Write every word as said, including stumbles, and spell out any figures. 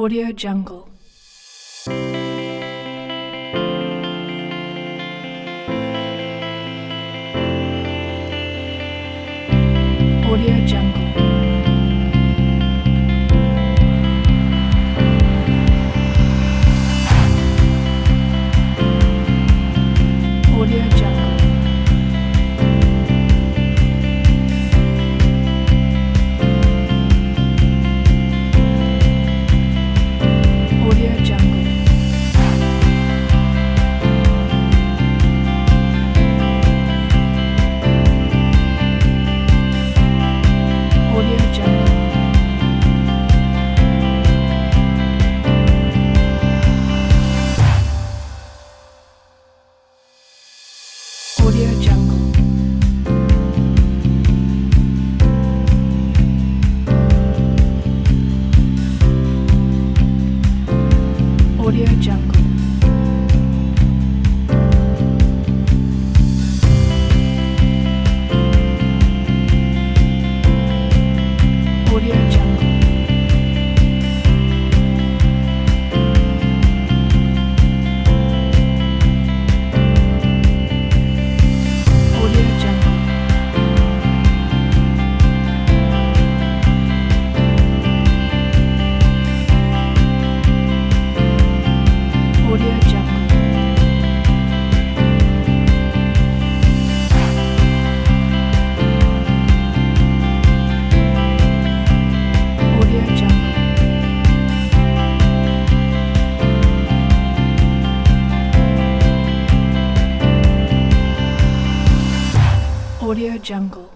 Audio Jungle. Audio Jungle. Audio Jungle. Audio Jungle. Audio Jungle. Audio Jungle. Audio Jungle. Audio Jungle. Audio Jungle. Audio Jungle. Audio Jungle. Audio Jungle.